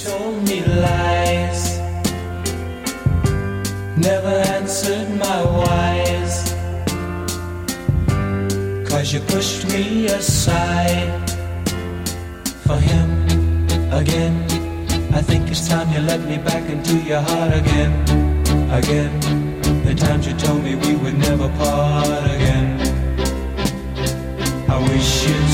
told me lies, never answered my whys, 'cause you pushed me aside for him again. I think it's time you let me back into your heart again, again. The times you told me we would never part again. I wish you